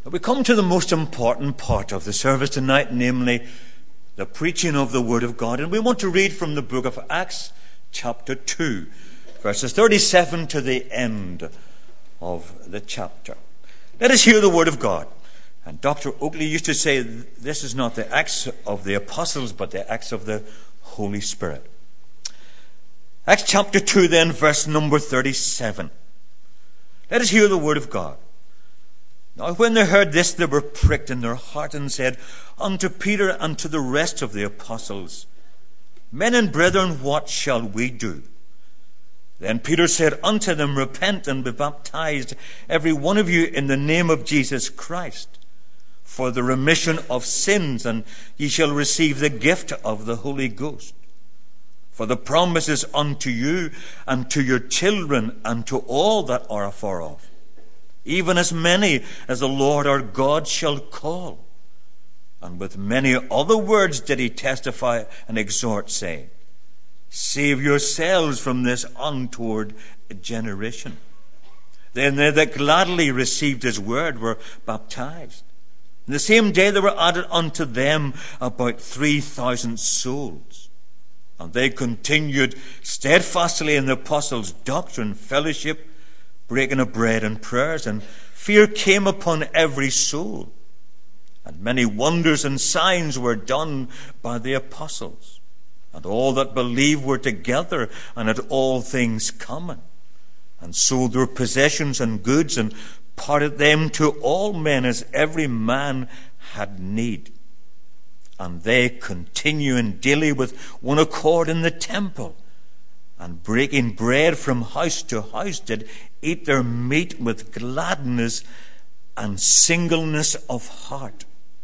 We come to the most important part of the service tonight, namely the preaching of the Word of God. And we want to read from the book of Acts, chapter 2, verses 37 to the end of the chapter. Let us hear the Word of God. And Dr. Oakley used to say, this is not the Acts of the Apostles, but the Acts of the Holy Spirit. Acts chapter 2 then, verse number 37. Let us hear the Word of God. Now when they heard this, they were pricked in their heart and said unto Peter and to the rest of the apostles, Men and brethren, what shall we do? Then Peter said unto them, Repent and be baptized, every one of you, in the name of Jesus Christ, for the remission of sins, and ye shall receive the gift of the Holy Ghost. For the promise is unto you and to your children and to all that are afar off, even as many as the Lord our God shall call. And with many other words did he testify and exhort, saying, Save yourselves from this untoward generation. Then they that gladly received his word were baptized. And the same day there were added unto them about 3,000 souls. And they continued steadfastly in the apostles' doctrine, fellowship, breaking of bread and prayers, and fear came upon every soul. And many wonders and signs were done by the apostles. And all that believed were together, and had all things common, and sold their possessions and goods, and parted them to all men as every man had need. And they, continuing daily with one accord in the temple, and breaking bread from house to house, did eat their meat with gladness and singleness of heart,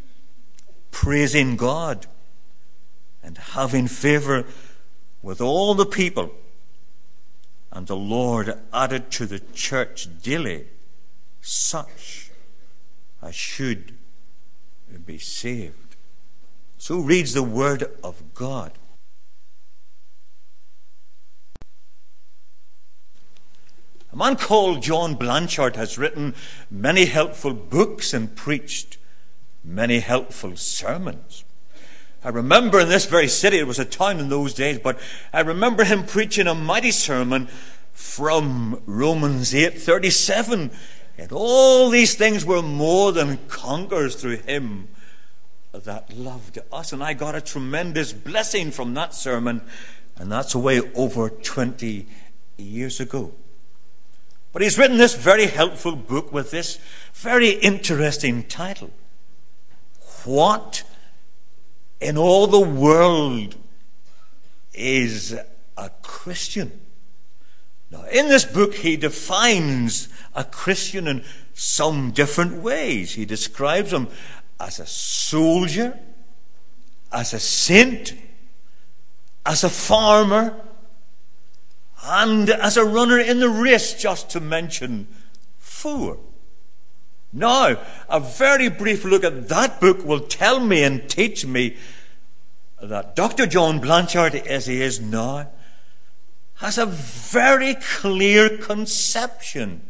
praising God and having favor with all the people. And the Lord added to the church daily such as should be saved. So reads the word of God. A man called John Blanchard has written many helpful books and preached many helpful sermons. I remember in this very city, it was a town in those days, but I remember him preaching a mighty sermon from Romans 8:37. And all these things were more than conquerors through him that loved us. And I got a tremendous blessing from that sermon, and that's way over 20 years ago. But he's written this very helpful book with this very interesting title. What in all the world is a Christian? Now, in this book, he defines a Christian in some different ways. He describes him as a soldier, as a saint, as a farmer, and as a runner in the race, just to mention 4. Now, a very brief look at that book will tell me and teach me that Dr. John Blanchard, as he is now, has a very clear conception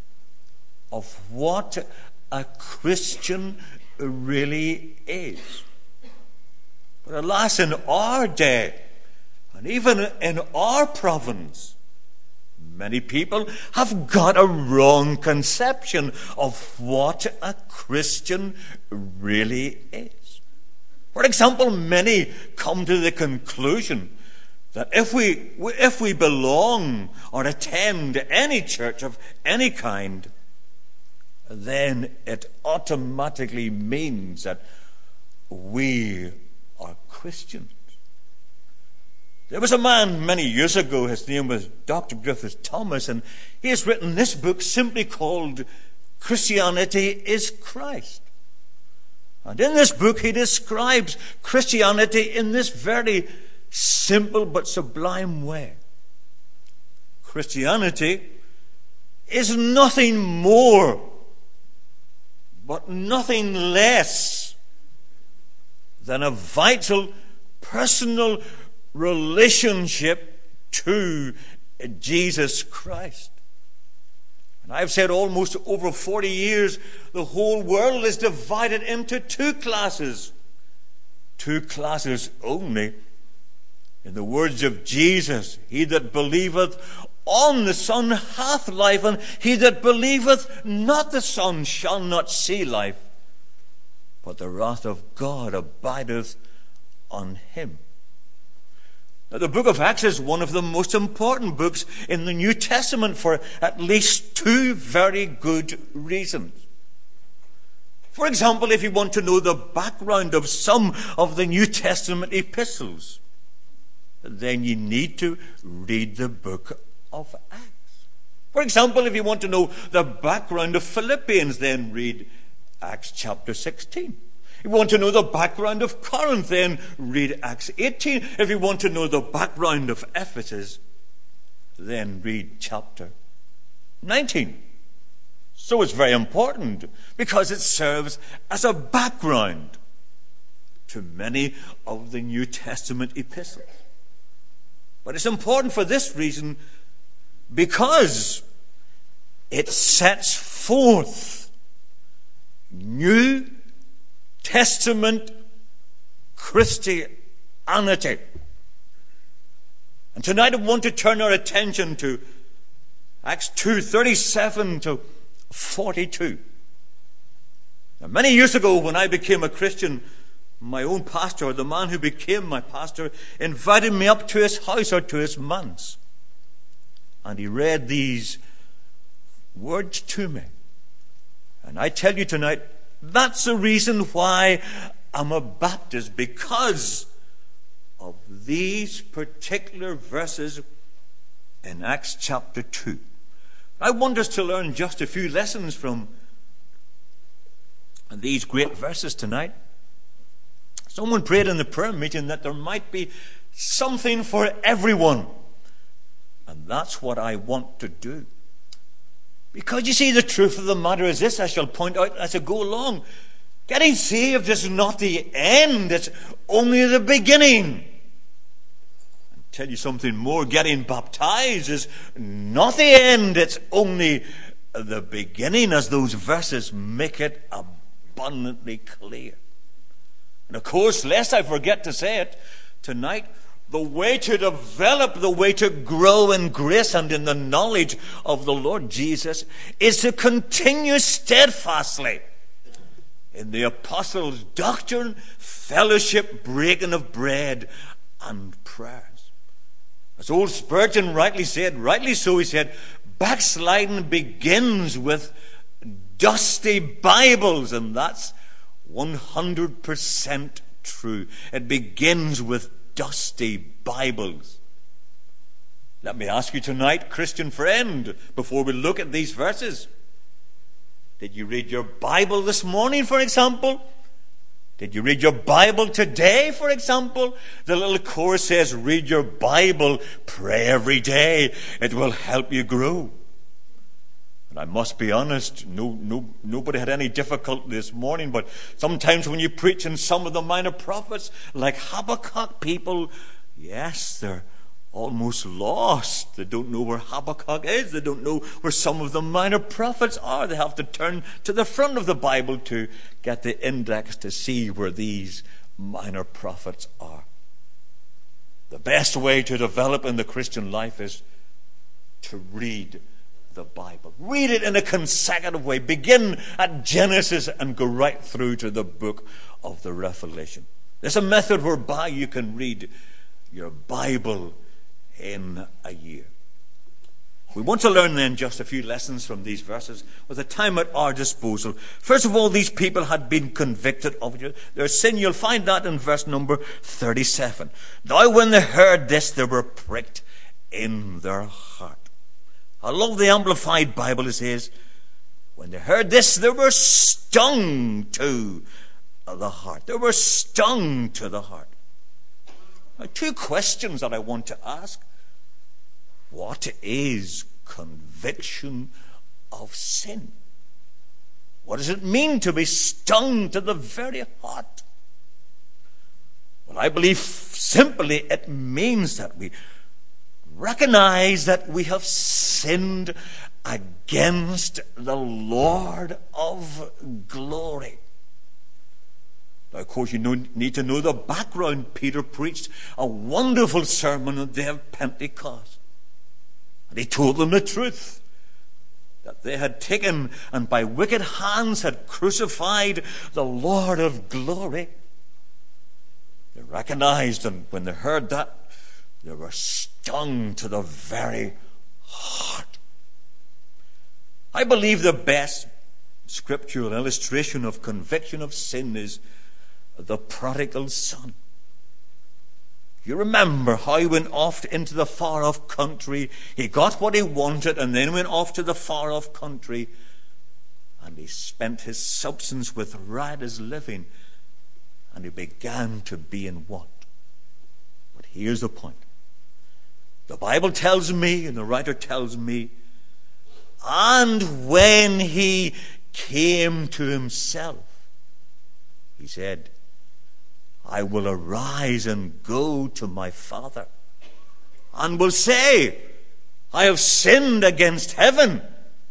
of what a Christian really is. But alas, in our day, and even in our province, many people have got a wrong conception of what a Christian really is. For example, many come to the conclusion that if we belong or attend any church of any kind, then it automatically means that we are Christians. There was a man many years ago, his name was Dr. Griffith Thomas, and he has written this book simply called Christianity is Christ. And in this book he describes Christianity in this very simple but sublime way. Christianity is nothing more but nothing less than a vital, personal relationship to Jesus Christ. And I've said almost over 40 years, the whole world is divided into two classes. Two classes only. In the words of Jesus, he that believeth on the Son hath life, and he that believeth not the Son shall not see life, but the wrath of God abideth on him. Now, the book of Acts is one of the most important books in the New Testament for at least two very good reasons. For example, if you want to know the background of some of the New Testament epistles, then you need to read the book of Acts. For example, if you want to know the background of Philippians, then read Acts chapter 16. If you want to know the background of Corinth, then read Acts 18. If you want to know the background of Ephesus, then read chapter 19. So it's very important because it serves as a background to many of the New Testament epistles. But it's important for this reason, because it sets forth New Testament Christianity. And tonight I want to turn our attention to Acts 2:37 to 42. Now, many years ago, when I became a Christian, my own pastor, the man who became my pastor, invited me up to his house or to his manse. And he read these words to me. And I tell you tonight, that's the reason why I'm a Baptist, because of these particular verses in Acts chapter 2. I want us to learn just a few lessons from these great verses tonight. Someone prayed in the prayer meeting that there might be something for everyone. And that's what I want to do. Because you see, the truth of the matter is this, I shall point out as I go along. Getting saved is not the end, it's only the beginning. I'll tell you something more, getting baptized is not the end, it's only the beginning, as those verses make it abundantly clear. And of course, lest I forget to say it, tonight, the way to develop, the way to grow in grace and in the knowledge of the Lord Jesus is to continue steadfastly in the apostles' doctrine, fellowship, breaking of bread, and prayers. As old Spurgeon rightly so, he said, backsliding begins with dusty Bibles, and that's 100% true. It begins with dusty Bibles. Let me ask you tonight, Christian friend, before we look at these verses, did you read your Bible this morning, for example? Did you read your Bible today, for example? The little chorus says, read your Bible, pray every day. It will help you grow. And I must be honest, nobody had any difficulty this morning, but sometimes when you preach in some of the minor prophets, like Habakkuk, people, yes, they're almost lost. They don't know where Habakkuk is. They don't know where some of the minor prophets are. They have to turn to the front of the Bible to get the index to see where these minor prophets are. The best way to develop in the Christian life is to read the Bible. Read it in a consecutive way. Begin at Genesis and go right through to the book of the Revelation. There's a method whereby you can read your Bible in a year. We want to learn then just a few lessons from these verses with the time at our disposal. First of all, these people had been convicted of their sin. You'll find that in verse number 37. Now when they heard this, they were pricked in their heart. I love the Amplified Bible. It says, when they heard this, they were stung to the heart. They were stung to the heart. Now, two questions that I want to ask. What is conviction of sin? What does it mean to be stung to the very heart? Well, I believe simply it means that we recognize that we have sinned against the Lord of glory. Now, of course, you need to know the background. Peter preached a wonderful sermon on the day of Pentecost. And he told them the truth, that they had taken and by wicked hands had crucified the Lord of glory. They recognized, and when they heard that, they were stung to the very heart. I believe the best scriptural illustration of conviction of sin is the prodigal son. You remember how he went off into the far-off country. He got what he wanted and then went off to the far-off country, and he spent his substance with riotous living, and he began to be in want. But here's the point. The Bible tells me, and the writer tells me, and when he came to himself, he said, I will arise and go to my father, and will say, I have sinned against heaven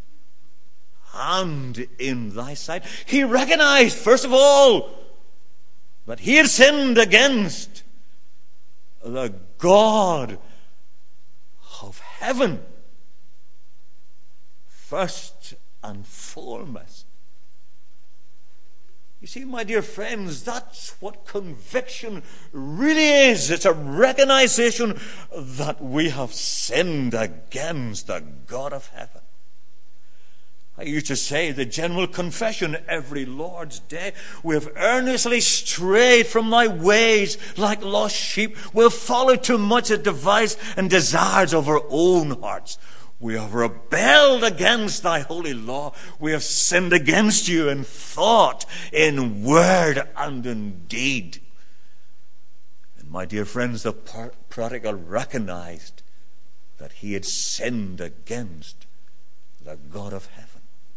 and in thy sight. He recognized, first of all, that he had sinned against the God of heaven, first and foremost. You see, my dear friends, that's what conviction really is. It's a recognition that we have sinned against the God of heaven. I used to say the general confession every Lord's Day: we have earnestly strayed from thy ways like lost sheep. We have followed too much the device and desires of our own hearts. We have rebelled against thy holy law. We have sinned against you in thought, in word, and in deed. And my dear friends, the prodigal recognized that he had sinned against the God of heaven.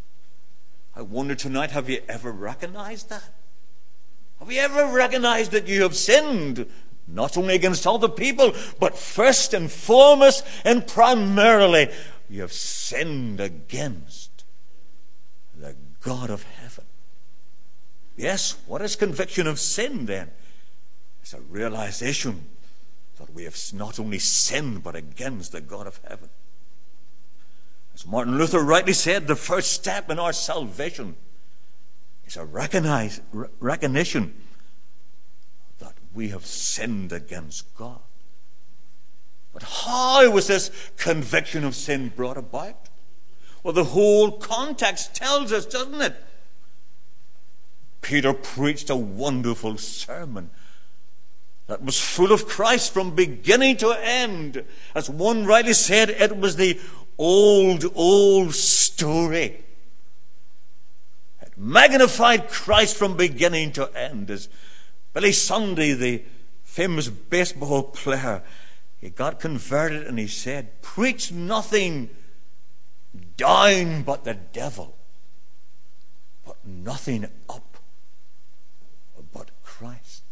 I wonder tonight, have you ever recognized that? Have you ever recognized that you have sinned? Not only against other people, but first and foremost and primarily, you have sinned against the God of heaven. Yes, what is conviction of sin then? It's a realization that we have not only sinned, but against the God of heaven. As Martin Luther rightly said, the first step in our salvation is a recognition that we have sinned against God. But how was this conviction of sin brought about? Well, the whole context tells us, doesn't it? Peter preached a wonderful sermon that was full of Christ from beginning to end. As one rightly said, it was the old story. It magnified Christ from beginning to end. As Billy Sunday, the famous baseball player, he got converted and he said, preach nothing down but the devil, but nothing up but Christ.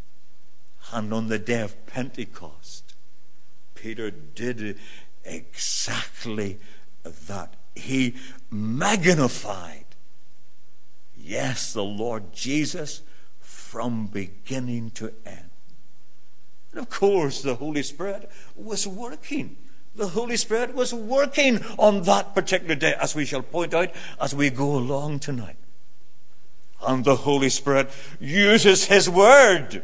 And on the day of Pentecost, Peter did exactly that. He magnified, yes, the Lord Jesus from beginning to end. And of course, the Holy Spirit was working. The Holy Spirit was working on that particular day, as we shall point out as we go along tonight. And the Holy Spirit uses His Word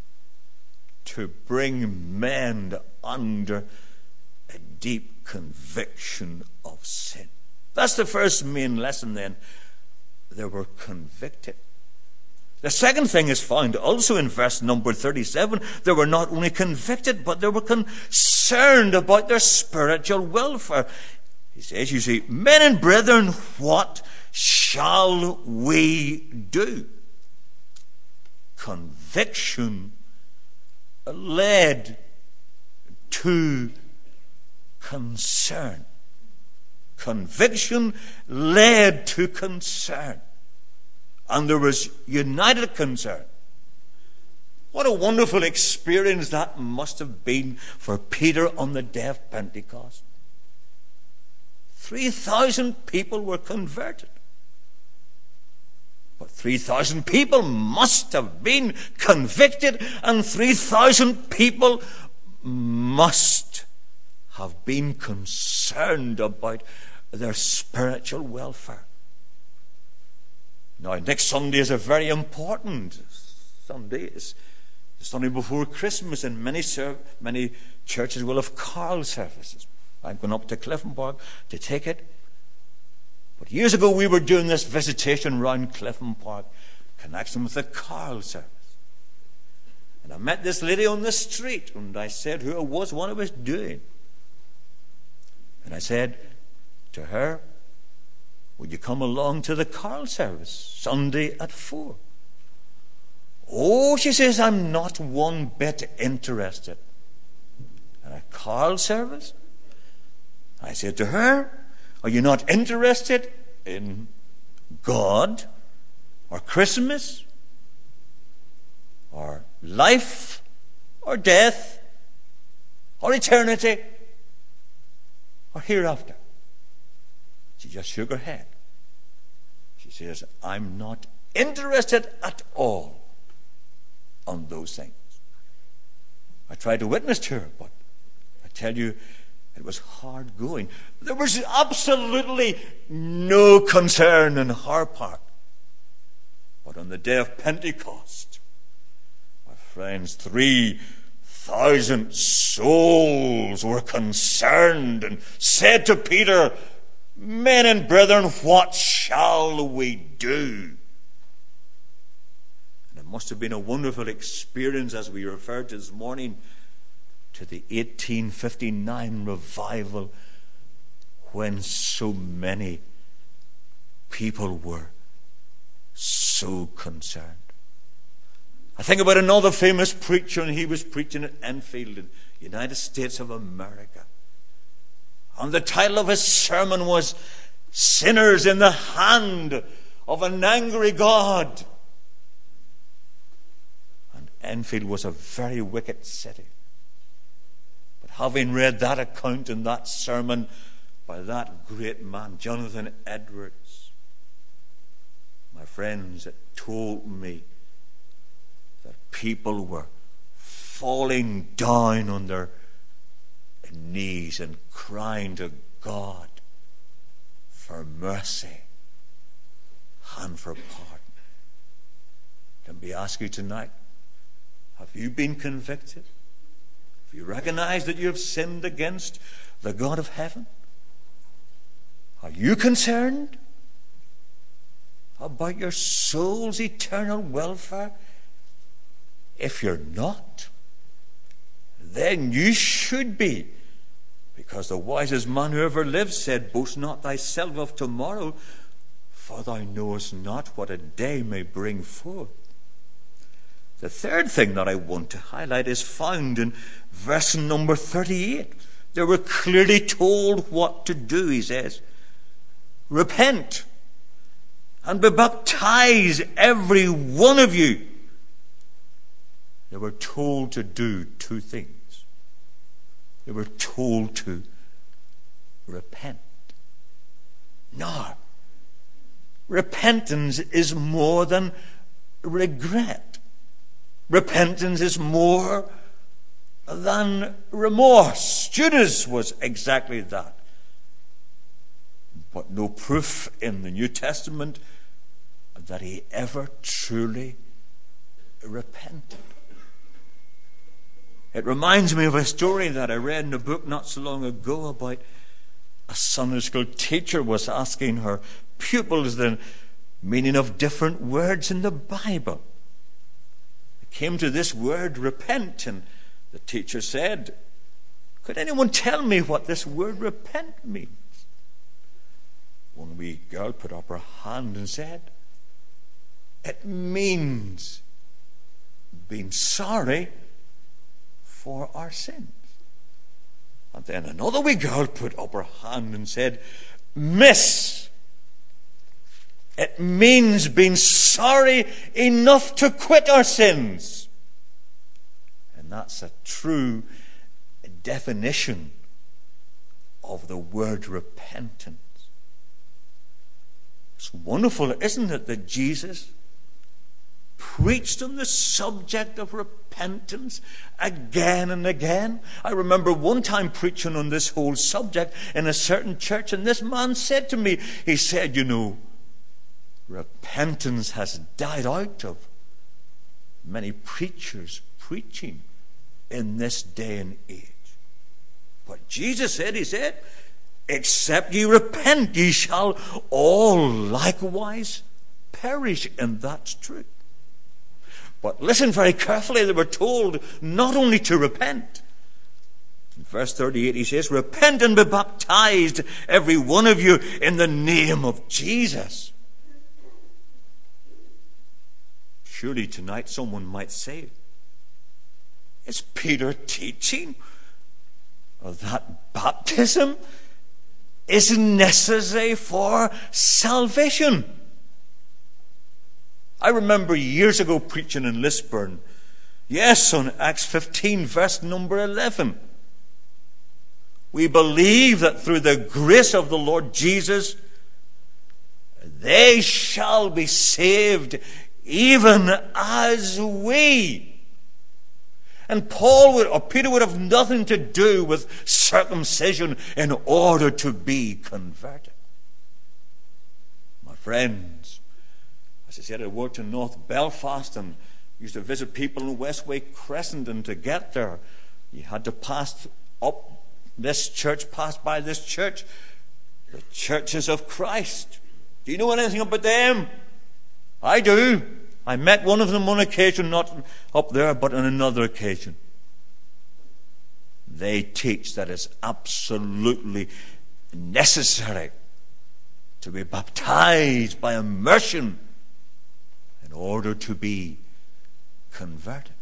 to bring men under a deep conviction of sin. That's the first main lesson then. They were convicted. The second thing is found also in verse number 37. They were not only convicted, but they were concerned about their spiritual welfare. He says, you see, men and brethren, what shall we do? Conviction led to concern. Conviction led to concern. And there was united concern. What a wonderful experience that must have been for Peter on the day of Pentecost. 3,000 people were converted. But 3,000 people must have been convicted, and 3,000 people must have been concerned about their spiritual welfare. Now, next Sunday is a very important Sunday. It's the Sunday before Christmas, and many churches will have carol services. I'm going up to Clifton Park to take it. But years ago, we were doing this visitation round Clifton Park, connection with the carol service. And I met this lady on the street, and I said who it was, what I was doing. And I said to her, would you come along to the carol service Sunday at 4? Oh, she says, I'm not one bit interested in a carol service. I said to her, are you not interested in God or Christmas or life or death or eternity or hereafter? She just shook her head. She says, I'm not interested at all on those things. I tried to witness to her, but I tell you, it was hard going. There was absolutely no concern on her part. But on the day of Pentecost, my friends, 3,000 souls were concerned and said to Peter, men and brethren, what shall we do? And it must have been a wonderful experience, as we referred to this morning, to the 1859 revival, when so many people were so concerned. I think about another famous preacher, and he was preaching at Enfield in the United States of America. And the title of his sermon was Sinners in the Hand of an Angry God. And Enfield was a very wicked city. But having read that account and that sermon by that great man, Jonathan Edwards, my friends, it told me that people were falling down on their knees and crying to God for mercy and for pardon. Let me ask you tonight, have you been convicted? Have you recognized that you have sinned against the God of heaven? Are you concerned about your soul's eternal welfare? If you're not, then you should be. Because the wisest man who ever lived said, boast not thyself of tomorrow, for thou knowest not what a day may bring forth. The third thing that I want to highlight is found in verse number 38. They were clearly told what to do, he says. Repent and be baptized, every one of you. They were told to do two things. They were told to repent. Now, repentance is more than regret. Repentance is more than remorse. Judas was exactly that. But no proof in the New Testament that he ever truly repented. It reminds me of a story that I read in a book not so long ago about a Sunday school teacher was asking her pupils the meaning of different words in the Bible. It came to this word, repent, and the teacher said, could anyone tell me what this word repent means? One wee girl put up her hand and said, it means being sorry for our sins. And then another wee girl put up her hand and said, miss, it means being sorry enough to quit our sins. And that's a true definition of the word repentance. It's wonderful, isn't it, that Jesus preached on the subject of repentance again and again. I remember one time preaching on this whole subject in a certain church, and this man said to me, he said, repentance has died out of many preachers preaching in this day and age. But Jesus said, he said, except ye repent, ye shall all likewise perish. And that's true. But listen very carefully, they were told not only to repent. In verse 38 he says, repent and be baptized, every one of you, in the name of Jesus. Surely tonight someone might say, is Peter teaching that baptism is necessary for salvation? I remember years ago preaching in Lisburn, yes, on Acts 15, verse number 11. We believe that through the grace of the Lord Jesus, they shall be saved, even as we. And Peter would have nothing to do with circumcision in order to be converted. My friends, as I said, I worked in North Belfast and used to visit people in Westway Crescent, and to get there, you had to pass up this church, pass by this church, the Churches of Christ. Do you know anything about them? I do. I met one of them on occasion, not up there, but on another occasion. They teach that it's absolutely necessary to be baptized by immersion in order to be converted.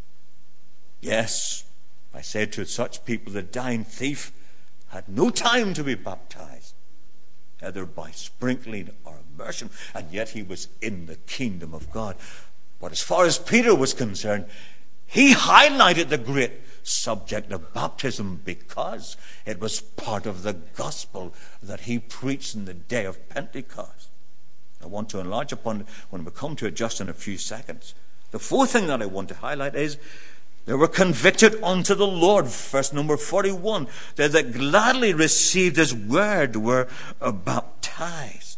Yes, I said to such people, the dying thief had no time to be baptized, either by sprinkling or immersion, and yet he was in the kingdom of God. But as far as Peter was concerned, he highlighted the great subject of baptism because it was part of the gospel that he preached in the day of Pentecost. I want to enlarge upon it when we come to it just in a few seconds. The fourth thing that I want to highlight is they were convicted unto the Lord. Verse number 41. They that gladly received his word were baptized.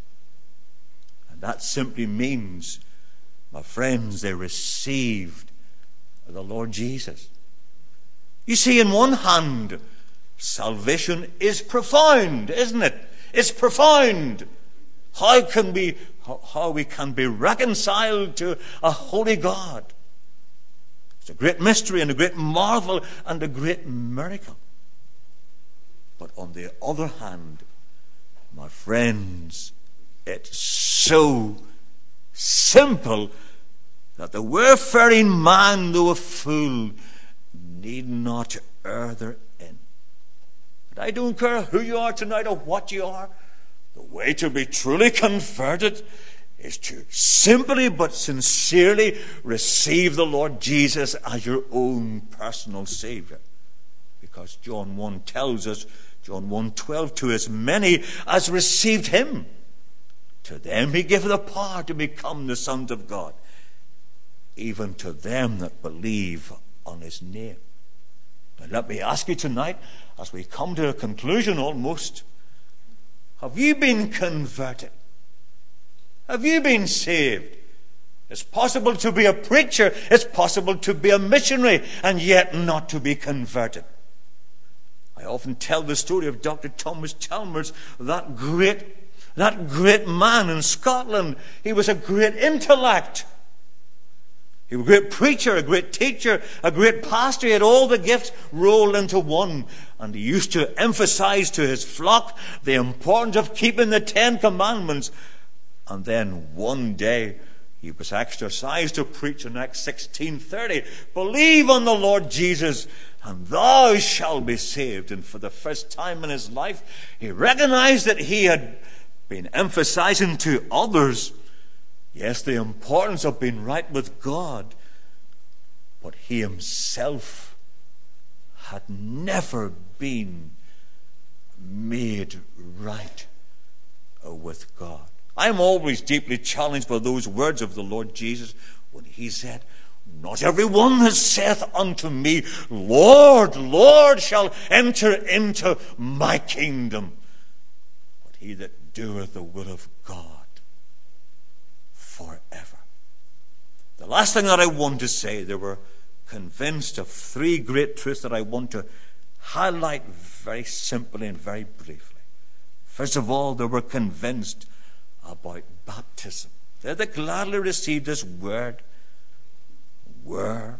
And that simply means, my friends, they received the Lord Jesus. You see, in one hand, salvation is profound, isn't it? It's profound. How we can be reconciled to a holy God. It's a great mystery and a great marvel and a great miracle. But on the other hand, my friends, it's so simple that the wayfaring man, though a fool, need not err therein. And I don't care who you are tonight or what you are. The way to be truly converted is to simply but sincerely receive the Lord Jesus as your own personal Savior. Because John 1 tells us, John 1:12, to as many as received him, to them he gave the power to become the sons of God, even to them that believe on his name. Now let me ask you tonight, as we come to a conclusion almost, have you been converted? Have you been saved? It's possible to be a preacher, it's possible to be a missionary, and yet not to be converted. I often tell the story of Dr. Thomas Chalmers, that great man in Scotland. He was a great intellect. He was a great preacher, a great teacher, a great pastor. He had all the gifts rolled into one. And he used to emphasize to his flock the importance of keeping the 10 Commandments. And then one day he was exercised to preach in Acts 16:30. Believe on the Lord Jesus and thou shalt be saved. And for the first time in his life, he recognized that he had been emphasizing to others, yes, the importance of being right with God, but he himself had never been made right with God. I'm always deeply challenged by those words of the Lord Jesus when he said, not everyone that saith unto me, Lord, Lord, shall enter into my kingdom, but he that doeth the will of God forever. The last thing that I want to say, they were convinced of three great truths that I want to highlight very simply and very briefly. First of all, they were convinced about baptism. They that gladly received this word were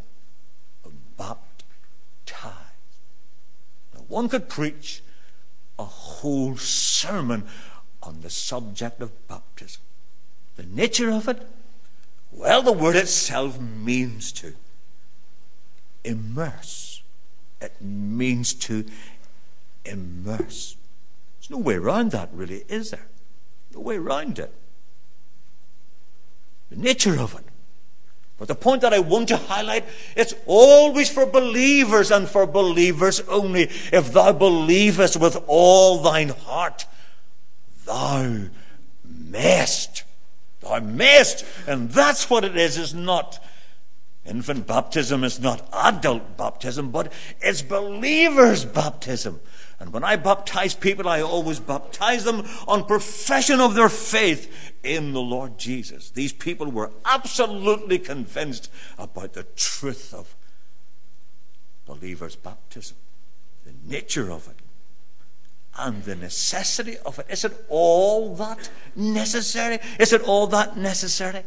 baptized. Now, one could preach a whole sermon on the subject of baptism. The nature of it, well, the word itself means to immerse. It means to immerse. There's no way around that, really, is there? No way around it. The nature of it. But the point that I want to highlight, it's always for believers and for believers only. If thou believest with all thine heart, thou mayest. Thou mayest. And that's what it is. It's not infant baptism. It's not adult baptism. But it's believers' baptism. And when I baptize people, I always baptize them on profession of their faith in the Lord Jesus. These people were absolutely convinced about the truth of believers' baptism, the nature of it, and the necessity of it. Is it all that necessary? Is it all that necessary?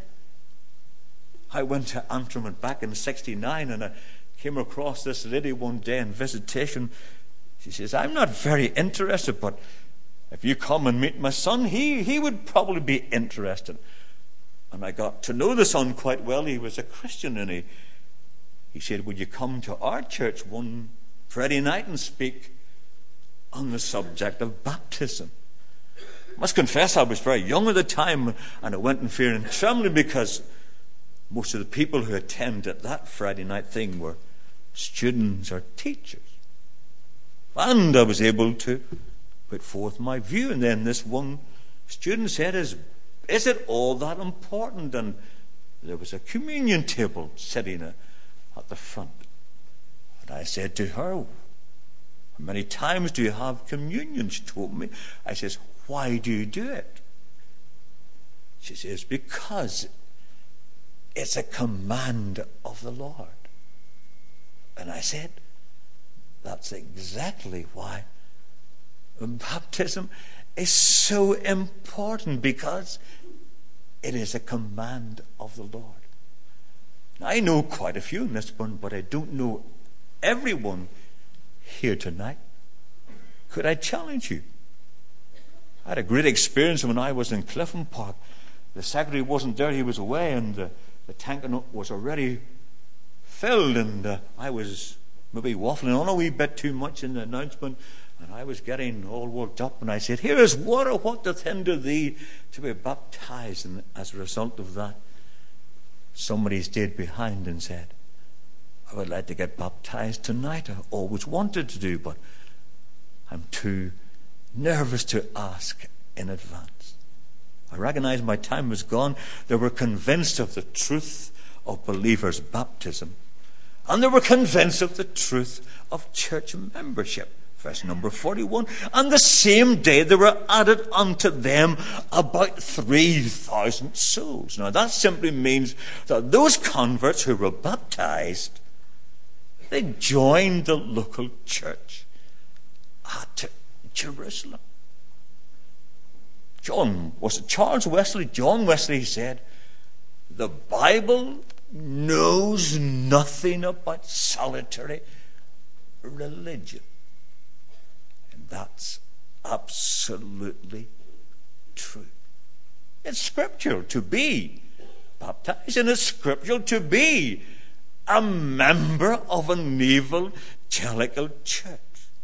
I went to Antrim back in '69, and I came across this lady one day in visitation. She says, I'm not very interested, but if you come and meet my son, he would probably be interested. And I got to know the son quite well. He was a Christian, and he said, would you come to our church one Friday night and speak on the subject of baptism? I must confess I was very young at the time, and I went in fear and trembling because most of the people who attended that Friday night thing were students or teachers. And I was able to put forth my view. And then this one student said, is it all that important? And there was a communion table sitting at the front. And I said to her, how many times do you have communion? She told me. I says, why do you do it? She says, because it's a command of the Lord. And I said, that's exactly why baptism is so important, because it is a command of the Lord. Now, I know quite a few in this one, but I don't know everyone here tonight. Could I challenge you? I had a great experience when I was in Clifton Park. The secretary wasn't there, he was away, and the tank was already filled, and I was maybe waffling on a wee bit too much in the announcement, and I was getting all worked up, and I said, here is water, what doth hinder thee to be baptized? And as a result of that, somebody stayed behind and said, I would like to get baptized tonight. I always wanted to do, but I'm too nervous to ask in advance. I recognized my time was gone. They were convinced of the truth of believers' baptism, and they were convinced of the truth of church membership. Verse number 41. And the same day there were added unto them about 3,000 souls. Now that simply means that those converts who were baptized, they joined the local church at Jerusalem. Charles Wesley? John Wesley said, the Bible knows nothing about solitary religion. And that's absolutely true. It's scriptural to be baptized, and it's scriptural to be a member of an evangelical church.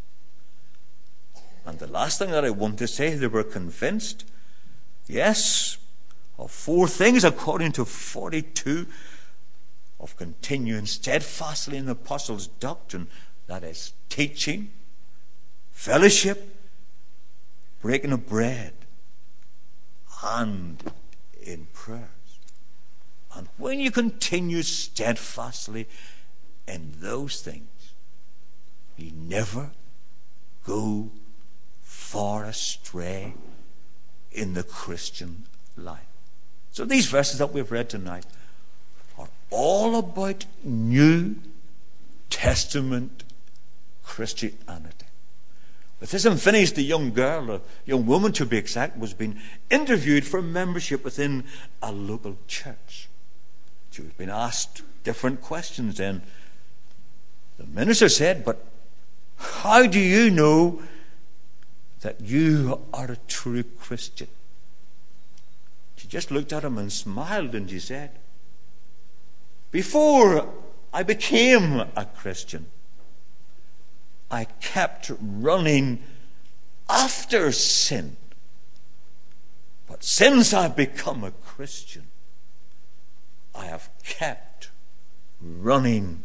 And the last thing that I want to say, they were convinced, yes, of 4 things according to 42, of continuing steadfastly in the apostles' doctrine, that is, teaching, fellowship, breaking of bread, and in prayers. And when you continue steadfastly in those things, you never go far astray in the Christian life. So these verses that we've read tonight are all about New Testament Christianity. With this unfinished, the young girl, a young woman to be exact, was being interviewed for membership within a local church. She was being asked different questions, and the minister said, "But how do you know that you are a true Christian?" She just looked at him and smiled, and she said, "Before I became a Christian, I kept running after sin. But since I've become a Christian, I have kept running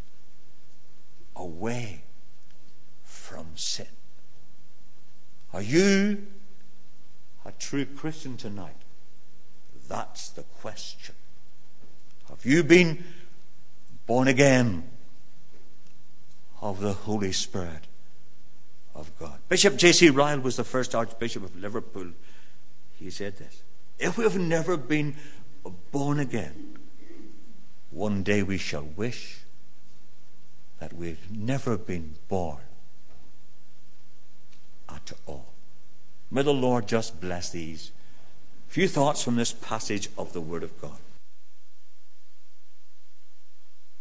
away from sin." Are you a true Christian tonight? That's the question. Have you been born again of the Holy Spirit of God? Bishop J.C. Ryle was the first Archbishop of Liverpool. He said this: "If we have never been born again, one day we shall wish that we've never been born at all." May the Lord just bless these few thoughts from this passage of the Word of God.